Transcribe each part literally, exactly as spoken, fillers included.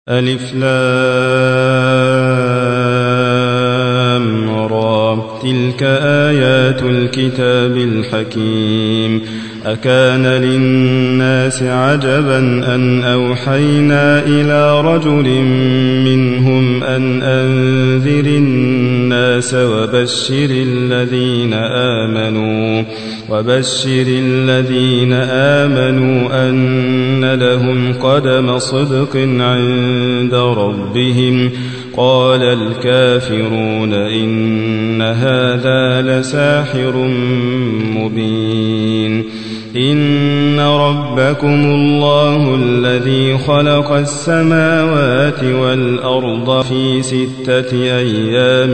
ألف لام را تلك آيات الكتاب الحكيم أكان للناس عجبا أن أوحينا إلى رجل منهم أن أنذر الناس وبشر الذين آمنوا وبشر الذين آمنوا أن لهم قدم صدق عند ربهم قال الكافرون إن هذا لساحر مبين إن ربكم الله الذي خلق السماوات والأرض في ستة أيام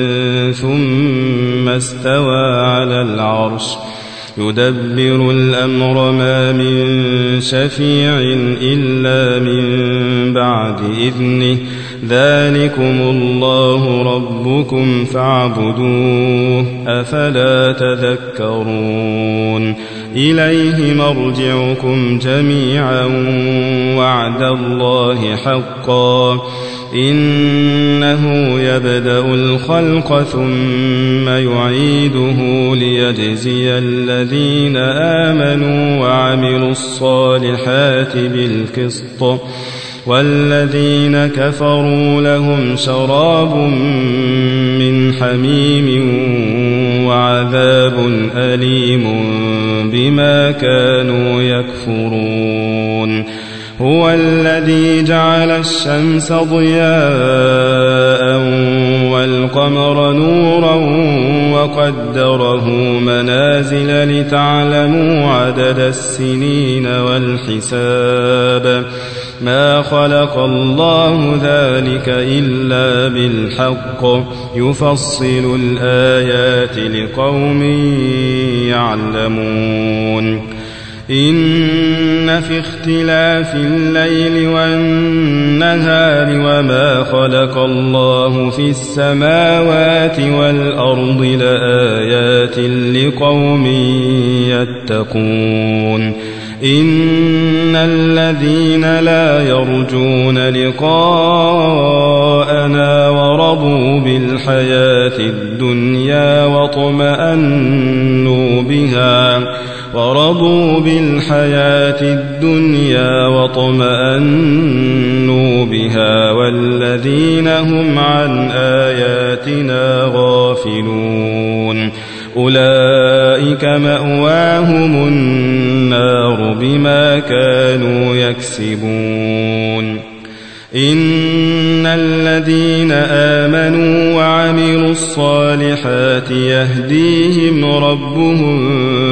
ثم استوى على العرش يدبر الأمر ما من شفيع إلا من بعد إذنه ذلكم الله ربكم فاعبدوه أفلا تذكرون إليه مرجعكم جميعا وعد الله حقا إنه يبدأ الخلق ثم يعيده ليجزي الذين آمنوا وعملوا الصالحات بالقسط والذين كفروا لهم شراب من حميم وعذاب أليم بما كانوا يكفرون هو الذي جعل الشمس ضياء والقمر نورا وقدره منازل لتعلموا عدد السنين والحساب ما خلق الله ذلك إلا بالحق يفصل الآيات لقوم يعلمون إن في اختلاف الليل والنهار وما خلق الله في السماوات والأرض لآيات لقوم يتقون إن الذين لا يرجون لقاءنا ورضوا بالحياة الدنيا واطمأنوا بها ورضوا بالحياة الدنيا واطمأنوا بها والذين هم عن آياتنا غافلون أولئك مأواهم النار بما كانوا يكسبون إن الذين آمنوا وعملوا الصالحات يهديهم ربهم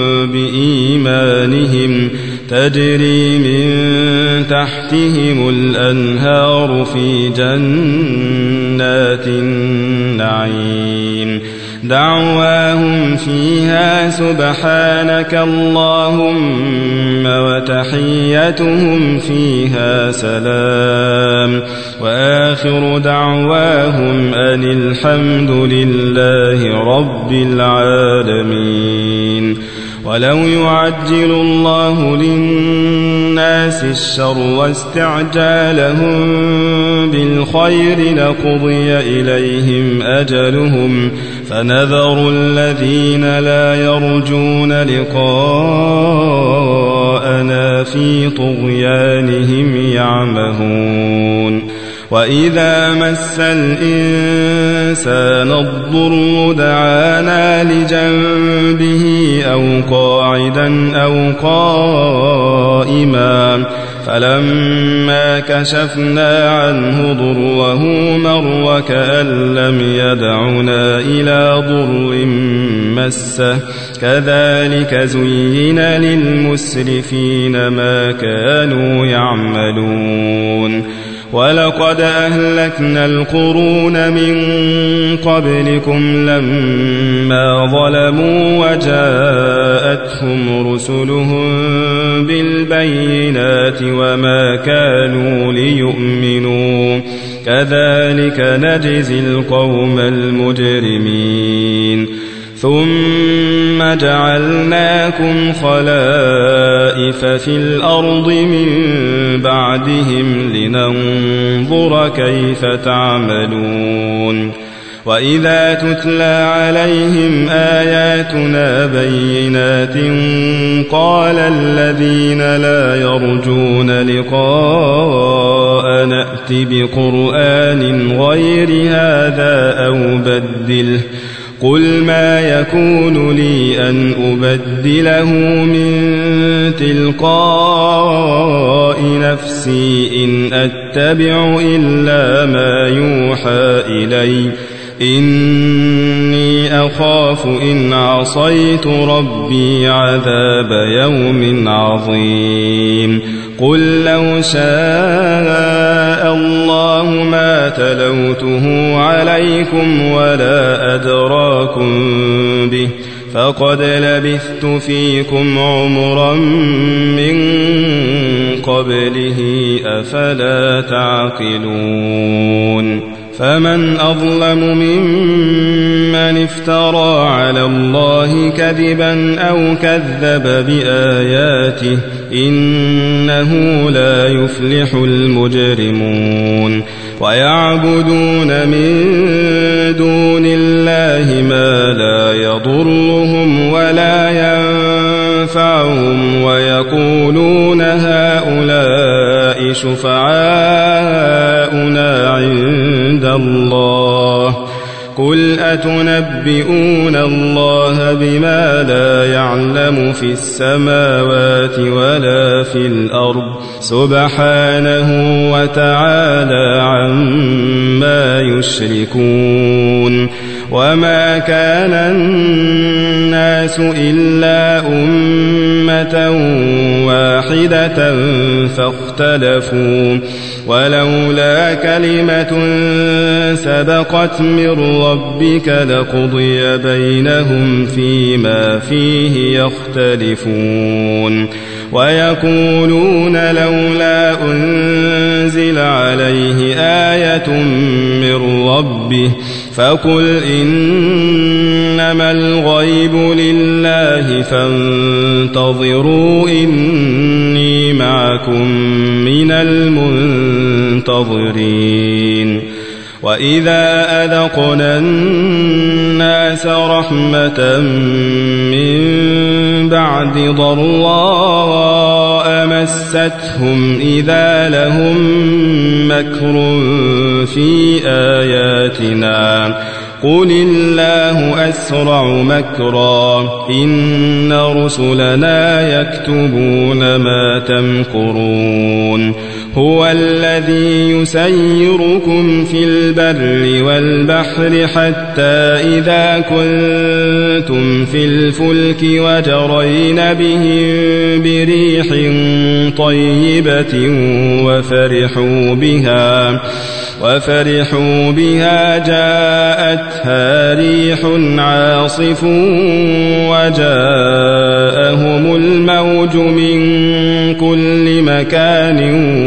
بإيمانهم تجري من تحتهم الأنهار في جنات النعيم دعواهم فيها سبحانك اللهم وتحيتهم فيها سلام وآخر دعواهم أن الحمد لله رب العالمين ولو يعجل الله للناس الشر واستعجالهم بالخير لقضي إليهم أجلهم فنذر الذين لا يرجون لقاءنا في طغيانهم يعمهون وإذا مس الإنسان الضر دعانا لجنبه أو قاعدا أو قائما فلما كشفنا عنه ضره مر وكأن لم يدعنا إلى ضر مسه كذلك زين للمسرفين ما كانوا يعملون ولقد أهلكنا القرون من قبلكم لما ظلموا وجاءتهم رسلهم بالبينات وما كانوا ليؤمنوا كذلك نجزي القوم المجرمين ثم جعلناكم خلائف خَسَائِفَ فِي الْأَرْضِ مِن بَعْدِهِمْ لِنَنظُرَ كَيْفَ تَعْمَلُونَ وَإِذَا تُتْلَى عَلَيْهِمْ آيَاتُنَا بَيِّنَاتٍ قَالَ الَّذِينَ لَا يَرْجُونَ لِقَاءَنَا ائْتِ بِقُرْآنٍ غَيْرِ هَذَا أَوْ بَدِّلْهُ قُلْ مَا يَكُونُ لِي أَنْ أُبَدِّلَهُ مِنْ تِلْقَاءِ نَفْسِي إِنْ أَتَّبِعُ إِلَّا مَا يُوحَى إِلَيَّ إِنِّي أَخَافُ إِنْ عَصَيْتُ رَبِّي عَذَابَ يَوْمٍ عَظِيمٍ قُل لَّوْ شَاءَ اللَّهُ مَا تَلَوْتُهُ عَلَيْكُمْ وَلَا أَدْرَاكُم بِهِ فَقَدْ لَبِثْتُ فِيكُمْ عُمُرًا مِّن قَبْلِهِ أَفَلَا تَعْقِلُونَ فَمَنْ أَظْلَمُ مِمَّنِ افْتَرَىٰ عَلَى اللَّهِ كَذِبًا أَوْ كَذَّبَ بِآيَاتِهِ إِنَّهُ لَا يُفْلِحُ الْمُجْرِمُونَ وَيَعْبُدُونَ مِن دُونِ اللَّهِ مَا لَا يَضُرُّهُمْ وَلَا يَنفَعُهُمْ وَيَقُولُونَ هَؤُلَاءِ شُفَعَاؤُنَا عِندَ اللَّهِ قُلْ أَتُنَبِّئُونَ اللَّهَ بِمَا لَا يَعْلَمُ فِي السَّمَاوَاتِ وَلَا فِي الْأَرْضِ سُبْحَانَهُ وَتَعَالَى عَمَّا يُشْرِكُونَ وَمَا كَانَ النَّاسُ إِلَّا أُمَّةً وَاحِدَةً فَاخْتَلَفُوا وَلَوْلَا كَلِمَةٌ سَبَقَتْ مِنْ رَبِّكَ لَقُضِيَ بَيْنَهُمْ فِيمَا فِيهِ يَخْتَلِفُونَ وَيَقُولُونَ لَوْلَا أُنْزِلَ عَلَيْهِ آيَةٌ مِّن رَّبِّهِ فَقُلْ إِنَّمَا الْغَيْبُ لِلَّهِ فَانتَظِرُوا إِنِّي مَعَكُمْ مِنَ الْمُنتَظِرِينَ وَإِذَا أَذَقْنَا النَّاسَ رَحْمَةً مِّن بَعْدِ ضَرَّاءَ مَسَّتْهُمْ إِذَا لَهُم مَّكْرٌ فِي آيَاتِنَا قُلِ اللَّهُ أَسْرَعُ مَكْرًا إِنَّ رُسُلَنَا يَكْتُبُونَ مَا تَمْكُرُونَ هُوَ الَّذِي يُسَيِّرُكُمْ فِي الْبَرِّ وَالْبَحْرِ حَتَّى إِذَا كُنتُمْ فِي الْفُلْكِ وَجَرَيْنَ بِهِم بِرِيحٍ طَيِّبَةٍ وَفَرِحُوا بِهَا وَفَرِحُوا بِهَا جَاءَتْهَا رِيحٌ عَاصِفٌ وَجَاءَهُمُ الْمَوْجُ مِنْ كُلِّ مَكَانٍ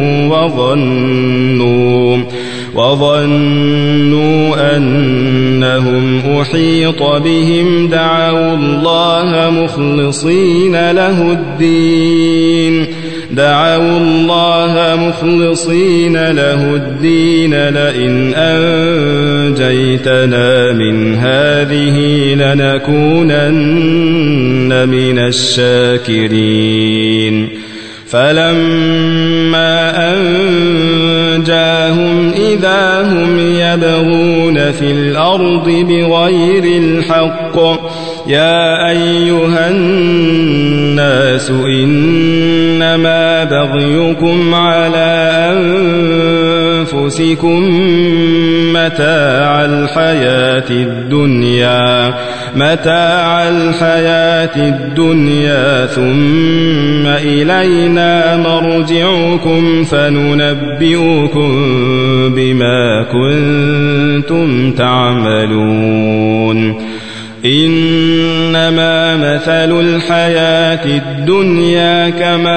وَظَنُّوا وَظَنُّوا أَنَّهُمْ أُحِيطَ بِهِمْ دَعَوُا اللَّهَ مُخْلِصِينَ لَهُ الدِّينَ دعوا الله مخلصين له الدين لئن أنجيتنا من هذه لنكونن من الشاكرين فلما أنجاهم إذا هم يبغون في الأرض بغير الحق يا أيها الناس إنما بغيكم على أنفسكم متاع الحياة الدنيا متاع الحياة الدنيا ثم إلينا مرجعكم فننبئكم بما كنتم تعملون إنما مثل الحياة الدنيا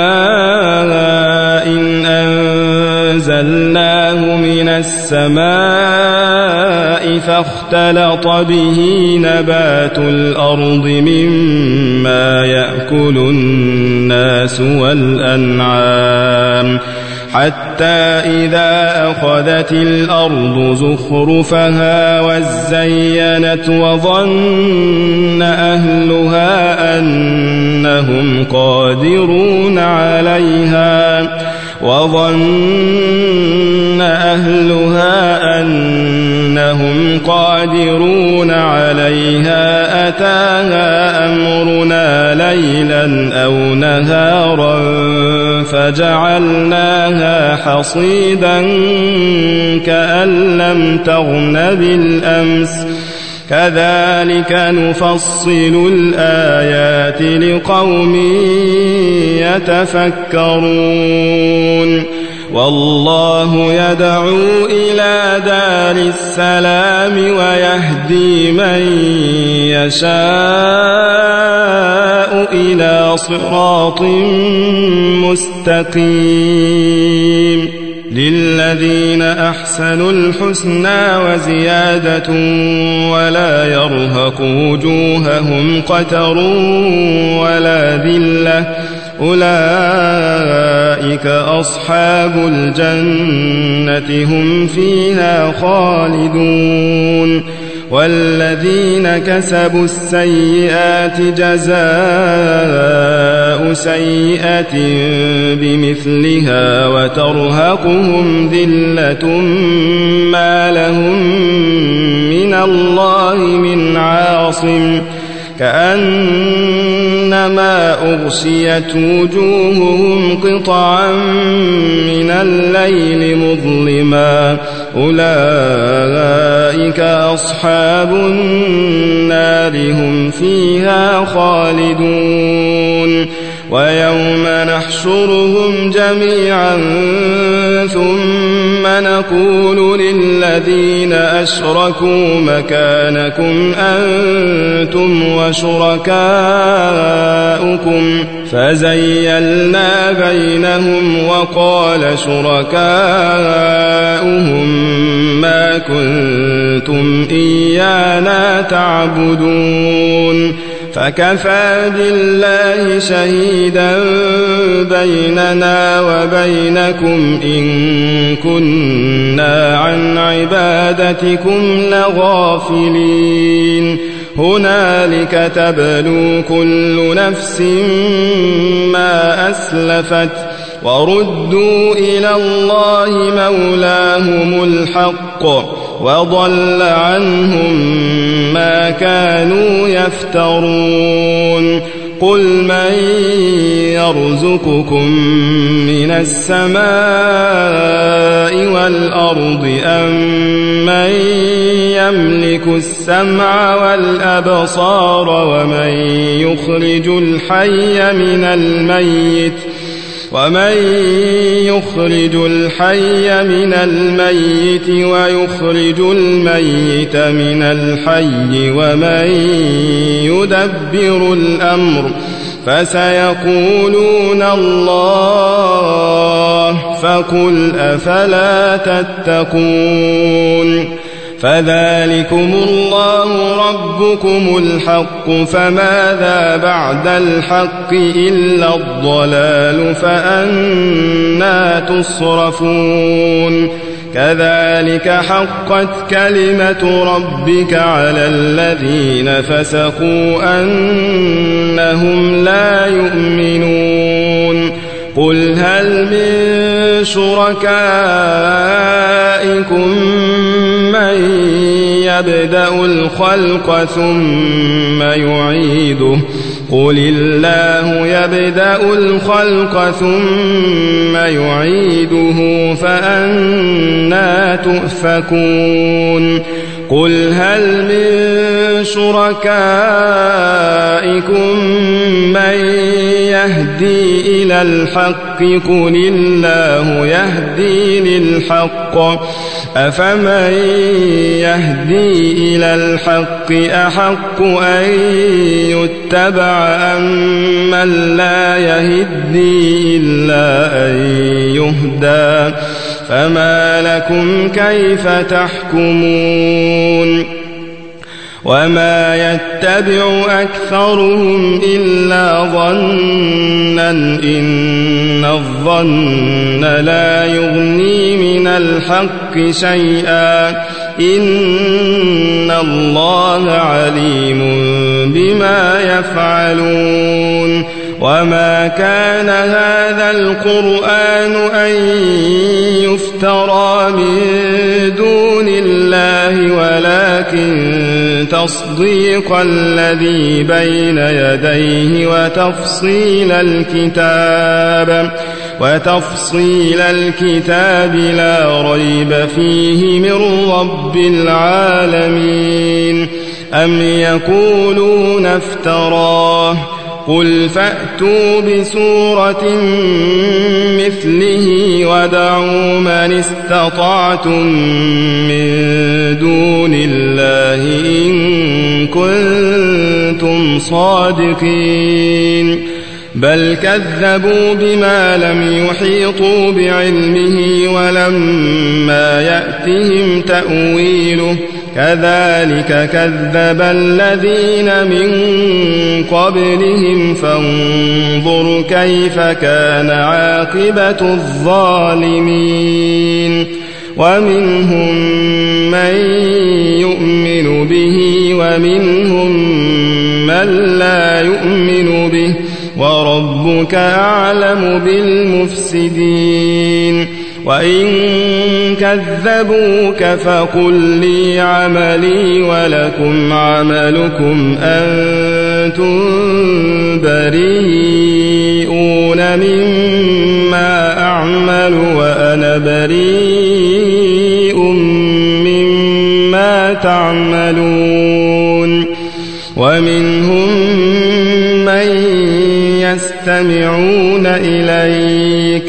كماء إن أنزلناه من السماء فاختلط به نبات الأرض مما يأكل الناس والأنعام حتى إذا أخذت الأرض زخرفها وزينت وظن أهلها أنهم قادرون عليها وظن أهلها أنهم قادرون عليها أتاها أمرنا ليلا أو نهارا فجعلناها حصيدا كأن لم تغن بالأمس كذلك نفصل الآيات لقوم يتفكرون والله يدعو إلى دار السلام ويهدي من يشاء إلى صراط مستقيم للذين أحسنوا الحسنى وزيادة ولا يرهق وجوههم قتر ولا ذلة أولئك أصحاب الجنة هم فيها خالدون والذين كسبوا السيئات جزاء سيئة بمثلها وترهقهم ذلة ما لهم من الله من عاصم كأنما أغشيت وجوههم قطعا من الليل مظلما أولئك أصحاب النار هم فيها خالدون ويوم نحشرهم جميعا ثم نقول للذين أشركوا مكانكم أنتم وشركاؤكم فزيلنا بينهم وقال شركاؤهم ما كنتم إيانا تعبدون فكفى بالله شهيدا بيننا وبينكم إن كنا عن عبادتكم لغافلين هنالك تبلو كل نفس ما أسلفت وردوا إلى الله مولاهم الحق وضل عنهم ما كانوا يفترون قل من يرزقكم من السماء والأرض أم من يملك السمع والأبصار ومن يخرج الحي من الميت ومن يخرج الحي من الميت ويخرج الميت من الحي ومن يدبر الأمر فسيقولون الله فقل أفلا تتقون فذلكم الله ربكم الحق فماذا بعد الحق إلا الضلال فأنى تصرفون كذلك حقت كلمة ربك على الذين فسقوا أنهم لا يؤمنون قل هل من شركائكم من يبدأ الخلق ثم يعيده قل الله يبدأ الخلق ثم يعيده فأنى تؤفكون قل هل من شركائكم من يهدي إلى الحق قل الله يهدي للحق أفمن يهدي إلى الحق أحق أن يتبع أم من لا يهدي إلا أن يهدى فما لكم كيف تحكمون وما يتبع أكثرهم إلا ظنا إن الظن لا يغني من الحق شيئا إن الله عليم بما يفعلون وما كان هذا القرآن أن يفترى من دون الله ولكن تصديق الذي بين يديه وتفصيل الكتاب وتفصيل الكتاب لا ريب فيه من رب العالمين أم يقولون افتراه قل فأتوا بسورة مثله وادعوا من استطعتم من دون الله إن كنتم صادقين بل كذبوا بما لم يحيطوا بعلمه ولما يأتهم تأويله كذلك كذب الذين من قبلهم فانظر كيف كان عاقبة الظالمين ومنهم من يؤمن به ومنهم من لا يؤمن به وربك أعلم بالمفسدين وإن كذبوك فقل لي عملي ولكم عملكم أنتم بريئون مما أعمل وأنا بريء مما تعملون ومنهم من يستمعون إليك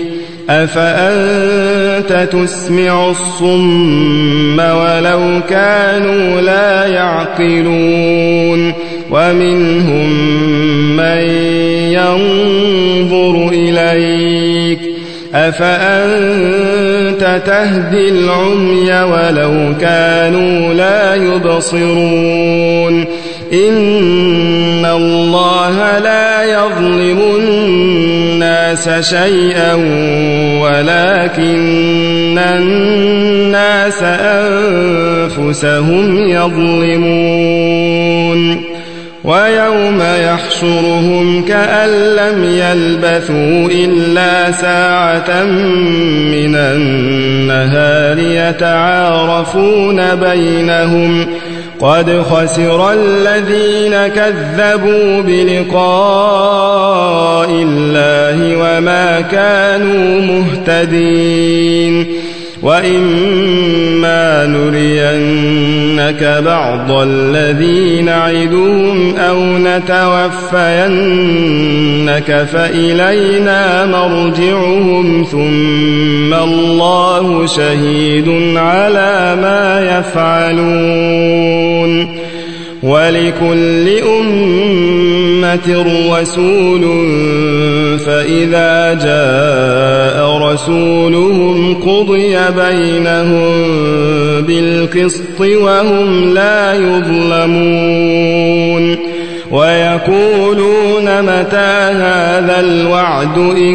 أفأنت تسمع الصم ولو كانوا لا يعقلون ومنهم من ينظر إليك أفأنت تهدي العمي ولو كانوا لا يبصرون إن الله لا يظلم الناس شيئا ولكن الناس أنفسهم يظلمون ويوم يحشرهم كأن لم يلبثوا إلا ساعة من النهار يتعارفون بينهم قد خسر الذين كذبوا بلقاء الله وما كانوا مهتدين وإما نرينك بعض الذي نعدهم أو نتوفينك فإلينا مرجعهم ثم الله شهيد على ما يفعلون ولكل أمة رسول فإذا جاء رسولهم قضي بينهم بالقسط وهم لا يظلمون ويقولون متى هذا الوعد إن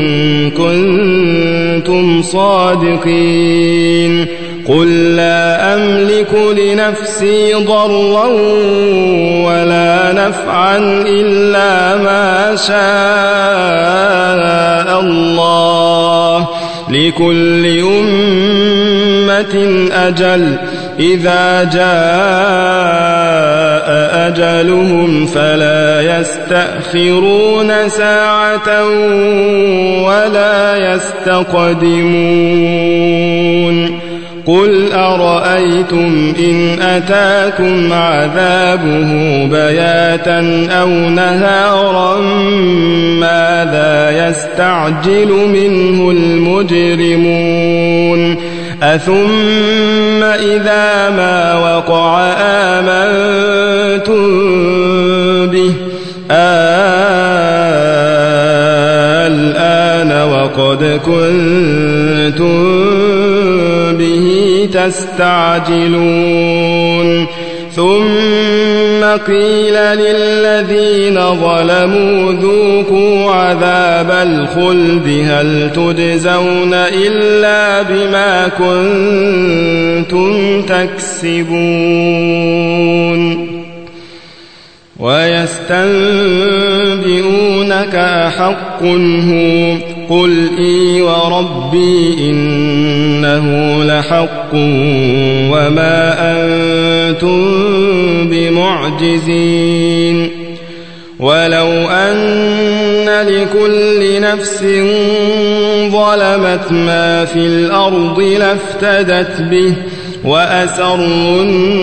كنتم صادقين قل لا أملك لنفسي ضرا ولا نفعا إلا ما شاء الله لكل أمة أجل إذا جاء أجلهم فلا يستأخرون ساعة ولا يستقدمون قل أرأيتم إن أتاكم عذابه بياتا أو نهارا ماذا يستعجل منه المجرمون أثم إذا ما وقع آمنتم به الآن وقد كنتم به تستعجلون ثم قيل للذين ظلموا ذوقوا عذاب الخلد هل تجزون إلا بما كنتم تكسبون ويستنبئونك أحق هو قل إي وربي إنه لحق وما أنتم بمعجزين ولو أن لكل نفس ظلمت ما في الأرض لافتدت به وأسروا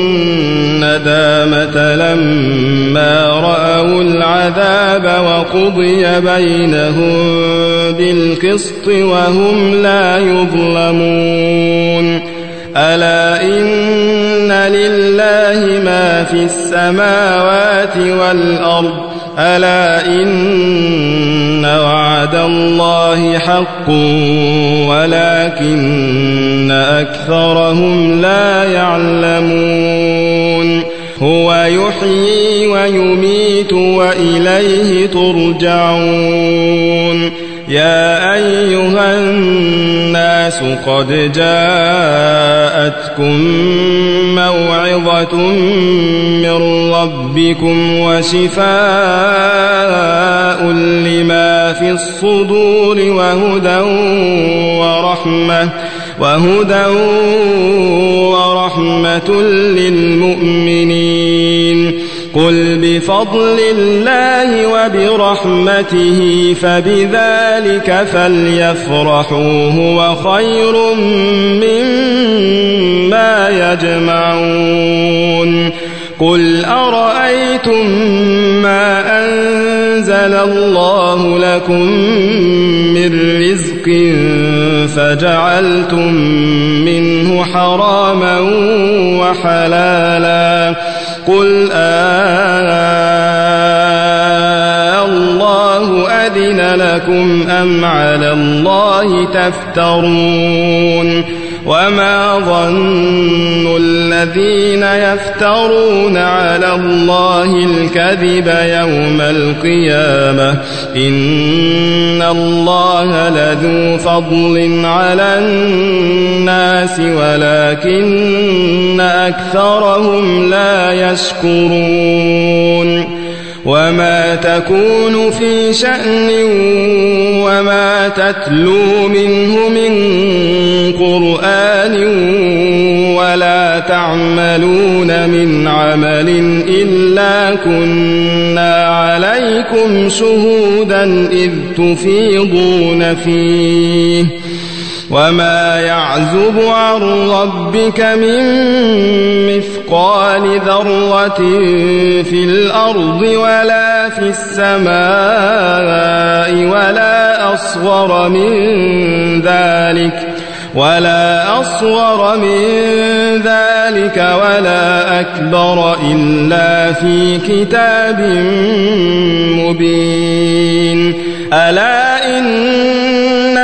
الندامة لما رأوا العذاب وقضي بينهم بالقسط وهم لا يظلمون ألا إن لله ما في السماوات والأرض ألا إن وعد الله حق ولكن أكثرهم لا يعلمون هو يحيي ويميت وإليه ترجعون يا أيها الناس قد جاءتكم موعظة من ربكم وشفاء لما في الصدور وهدى ورحمة وهدى ورحمة للمؤمنين قل بفضل الله وبرحمته فبذلك فليفرحوا هو خير مما يجمعون قل أرأيتم ما أنزل الله لكم من رزق فجعلتم منه حراما وحلالا قل آه الله أذن لكم أم على الله تفترون وما ظن الذين يفترون على الله الكذب يوم القيامة إن الله لذو فضل على الناس ولكن أكثرهم لا يشكرون وما تكون في شأن وما تتلو منه من قرآن ولا تعملون من عمل إلا كنا عليكم شهودا إذ تفيضون فيه وما يعزب عن ربك من مثقال ذرة في الأرض ولا في السماء ولا أصغر من ذلك ولا أصغر من ذلك ولا أكبر إلا في كتاب مبين ألا إن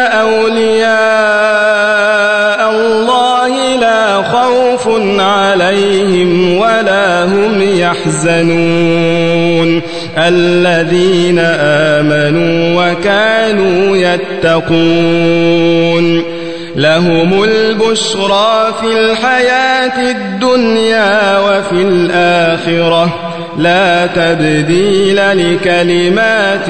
أولياء الله لا خوف عليهم ولا هم يحزنون الذين آمنوا وكانوا يتقون لهم البشرى في الحياة الدنيا وفي الآخرة لا تبديل لكلمات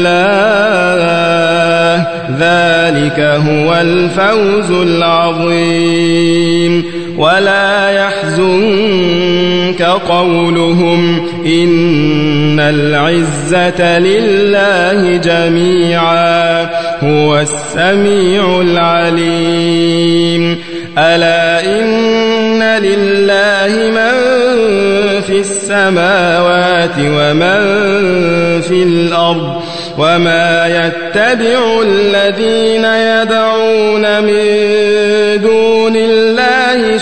الله ذلك هو الفوز العظيم ولا يحزنك قولهم إن العزة لله جميعا هو السميع العليم ألا إن لله من في السماوات ومن في الأرض وما يتبع الذين يدعون من دون الله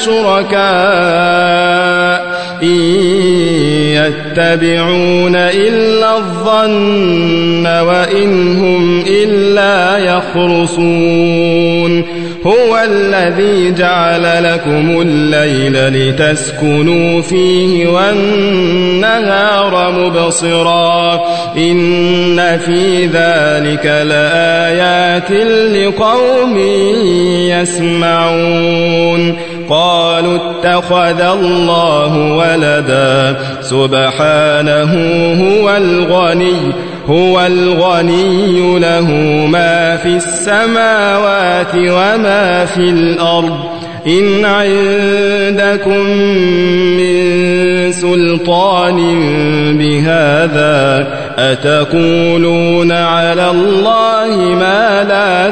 شركاء إن يتبعون إلا الظن وإن هم إلا يخرصون هو الذي جعل لكم الليل لتسكنوا فيه والنهار مبصرا إن في ذلك لآيات لقوم يسمعون قالوا اتخذ الله ولدا سبحانه هو الغني هو الغني له ما في السماوات وما في الأرض إن عندكم من سلطان بهذا أتقولون على الله ما لا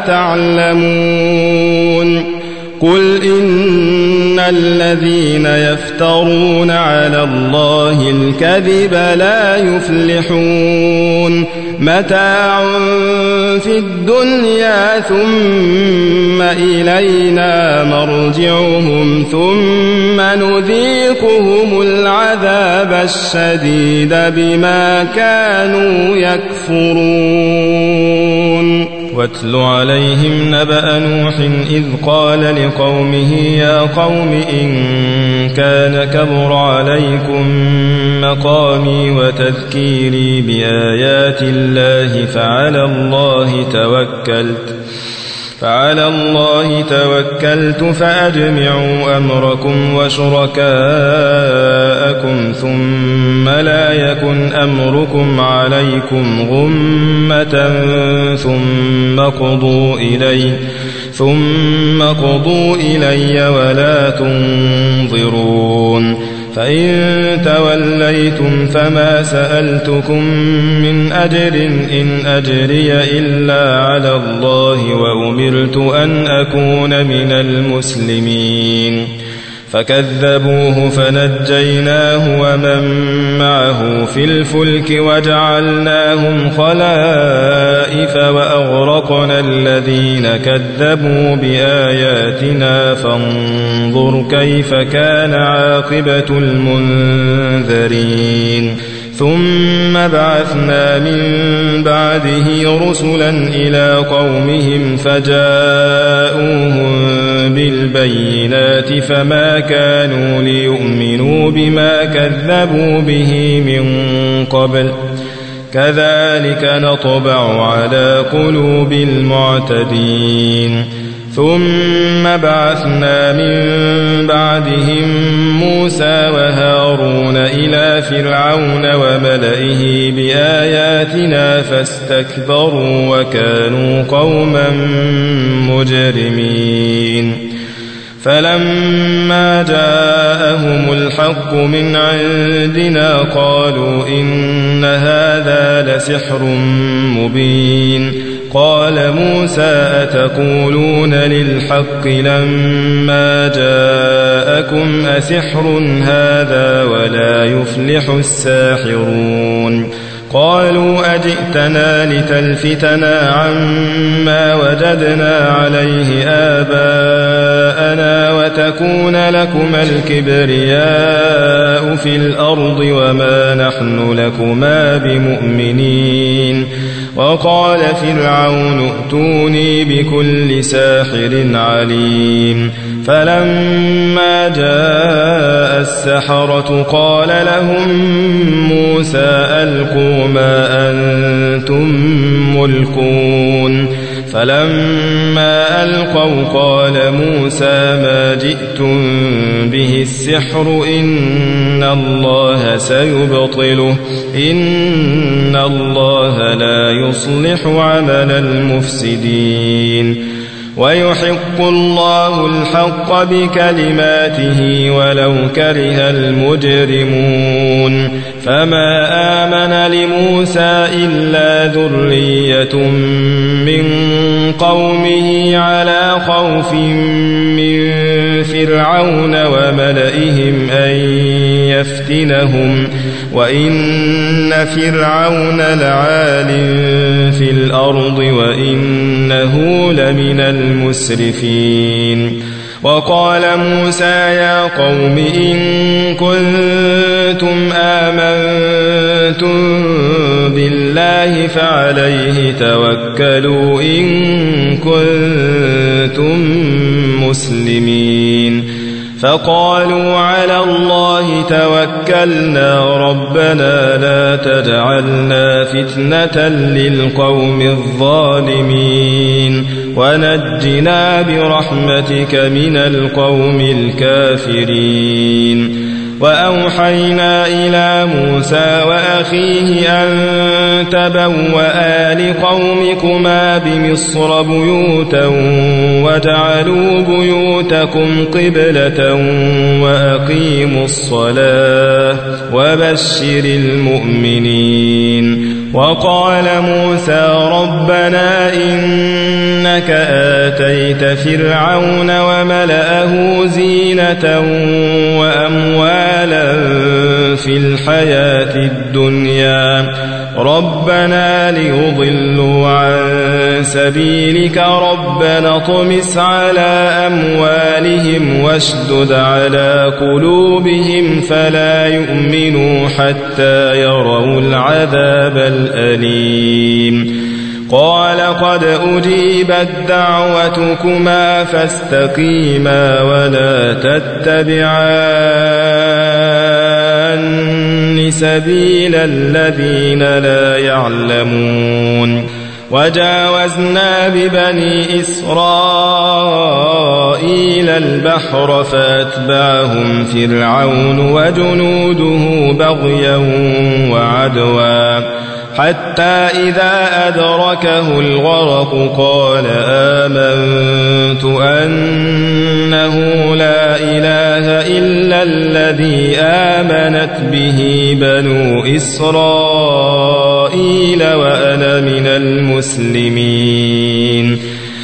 تعلمون قل إن الذين يفترون على الله الكذب لا يفلحون متاع في الدنيا ثم إلينا مرجعهم ثم نذيقهم العذاب الشديد بما كانوا يكفرون واتل عليهم نبأ نوح إذ قال لقومه يا قوم إن كان كبر عليكم مقامي وتذكيري بآيات الله فعلى الله توكلت فعلى الله توكلت فأجمعوا أمركم وشركاءكم ثم لا يكن أمركم عليكم غمة ثم قضوا إلي ثم قضوا إلي ولا تنظرون فإن توليتم فما سألتكم من أجر إن أجري إلا على الله وأمرت أن أكون من المسلمين فكذبوه فنجيناه ومن معه في الفلك وجعلناهم خلائف وأغرقنا الذين كذبوا بآياتنا فانظر كيف كان عاقبة المنذرين ثم بعثنا من بعده رسلا إلى قومهم فجاءوهم بالبينات فما كانوا ليؤمنوا بما كذبوا به من قبل كذلك نطبع على قلوب المعتدين ثم بعثنا من بعدهم موسى وهارون إلى فرعون وملئه بآياتنا فاستكبروا وكانوا قوما مجرمين فلما جاءهم الحق من عندنا قالوا إن هذا لسحر مبين قال موسى أتقولون للحق لما جاءكم أسحر هذا ولا يفلح الساحرون قالوا أجئتنا لتلفتنا عما وجدنا عليه آباءنا وتكون لكما الكبرياء في الأرض وما نحن لكما بمؤمنين وقال فرعون ائتوني بكل ساحر عليم فلما جاء السحرة قال لهم موسى ألقوا ما أنتم ملقون فلما ألقوا قال موسى ما جئتم به السحر إن الله سيبطله إن الله لا يصلح عمل المفسدين ويحق الله الحق بكلماته ولو كره المجرمون فما آمن لموسى إلا ذرية من قومه على خوف من فرعون وملئهم أن يفتنهم وإن فرعون لعال في الأرض وإنه لمن المسرفين وقال موسى يا قوم إن كنتم آمنتم بالله فعليه توكلوا إن كنتم مسلمين فقالوا على الله توكلنا ربنا لا تجعلنا فتنة للقوم الظالمين ونجنا برحمتك من القوم الكافرين وأوحينا إلى موسى وأخيه أن تبوأ لقومكما بمصر بيوتا وجعلوا بيوتكم قبلة وأقيموا الصلاة وبشر المؤمنين وقال موسى ربنا إنك آتيت فرعون وملأه زينة وأموالا في الحياة الدنيا ربنا ليضلوا عن سبيلك ربنا اطمس على أموالهم واشدد على قلوبهم فلا يؤمنوا حتى يروا العذاب الأليم قال قد أجيبت دعوتكما فاستقيما ولا تتبعان سبيل الذين لا يعلمون وجاوزنا ببني إسرائيل البحر فأتبعهم فرعون وجنوده بغيا وعدوا حتى إذا أدركه الغرق قال آمنت أنه لا إله إلا الذي آمنت به بنو إسرائيل وأنا من المسلمين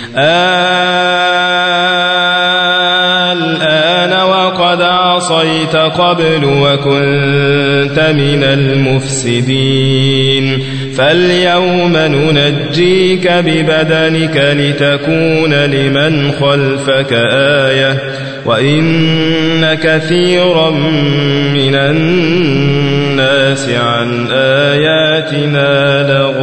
الآن وقد عصيت قبل وكنت من المفسدين فاليوم ننجيك ببدنك لتكون لمن خلفك آية وإن كثيرا من الناس عن آياتنا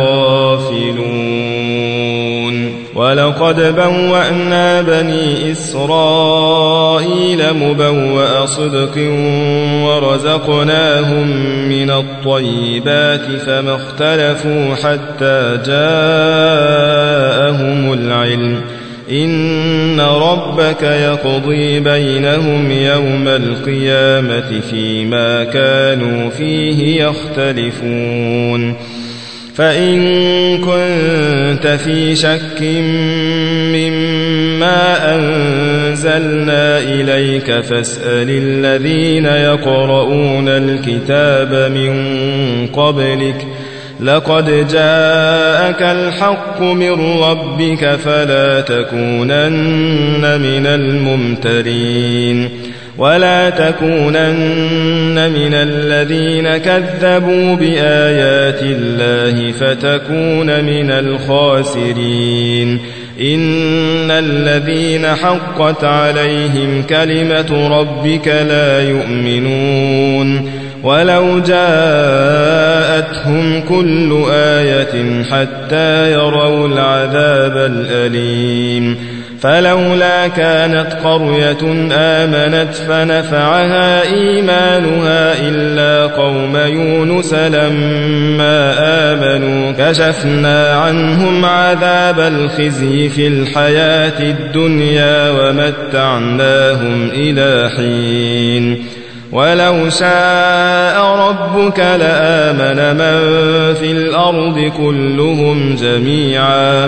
لغافلون ولقد بوأنا بني إسرائيل مبوأ صدق ورزقناهم من الطيبات فما اختلفوا حتى جاءهم العلم إن ربك يقضي بينهم يوم القيامة فيما كانوا فيه يختلفون فإن كنت في شك مما أنزلنا إليك فاسأل الذين يقرؤون الكتاب من قبلك لقد جاءك الحق من ربك فلا تكونن من الممترين ولا تكونن من الذين كذبوا بآيات الله فتكون من الخاسرين إن الذين حقت عليهم كلمة ربك لا يؤمنون ولو جاءتهم كل آية حتى يروا العذاب الأليم فلولا كانت قرية آمنت فنفعها إيمانها إلا قوم يونس لما آمنوا كشفنا عنهم عذاب الخزي في الحياة الدنيا ومتعناهم إلى حين ولو شاء ربك لآمن من في الأرض كلهم جميعا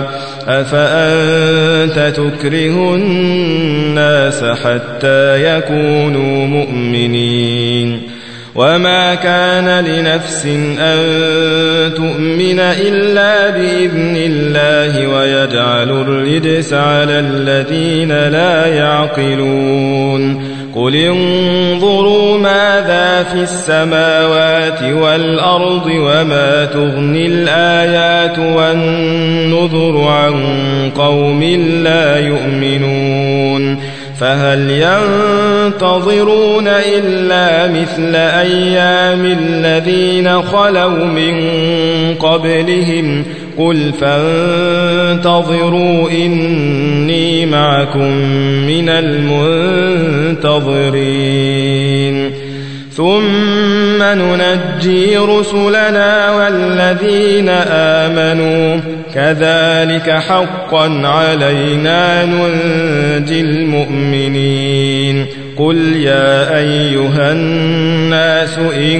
أفأنت تكره الناس حتى يكونوا مؤمنين وما كان لنفس أن تؤمن إلا بإذن الله ويجعل الرجس على الذين لا يعقلون قل انظروا ماذا في السماوات والأرض وما تغني الآيات والنذر عن قوم لا يؤمنون فهل ينتظرون إلا مثل أيام الذين خلوا من قبلهم قل فانتظروا إني معكم من المنتظرين ثم ننجي رسلنا والذين آمنوا كذلك حقا علينا ننجي المؤمنين قل يا أيها الناس إن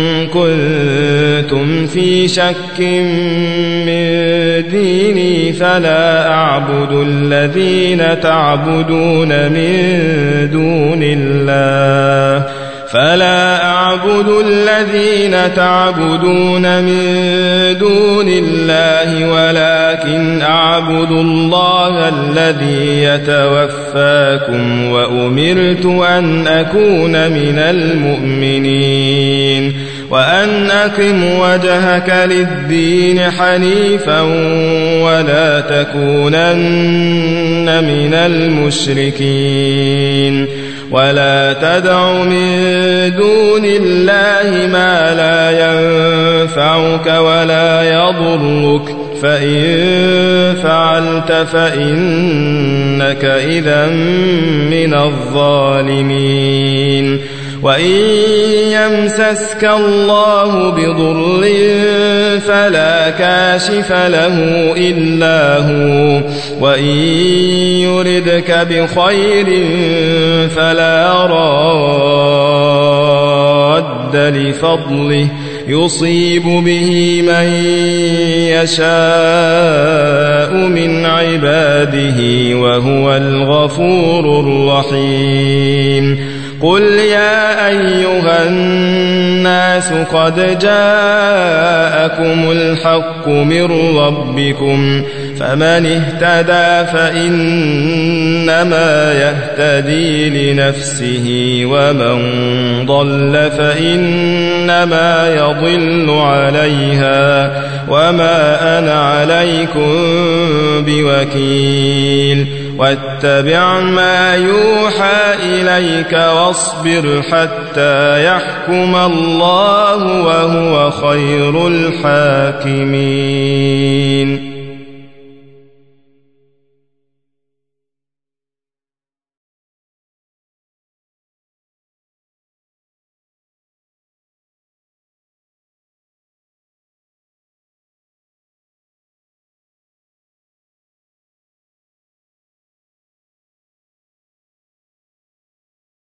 كنتم في شك من ديني فلا أعبد الذين تعبدون من دون الله فلا أعبد الذين تعبدون من دون الله ولكن أعبد الله الذي يتوفاكم وأمرت أن أكون من المؤمنين وأن أقم وجهك للدين حنيفا ولا تكونن من المشركين ولا تدع من دون الله ما لا ينفعك ولا يضرك فإن فعلت فإنك إذا من الظالمين وإن يمسسك الله بضر فلا كاشف له إلا هو وإن يردك بخير فلا راد لفضله يصيب به من يشاء من عباده وهو الغفور الرحيم قل يا أيها الناس قد جاءكم الحق من ربكم فمن اهتدى فإنما يهتدي لنفسه ومن ضل فإنما يضل عليها وما أنا عليكم بوكيل واتبع ما يوحى إليك واصبر حتى يحكم الله وهو خير الحاكمين.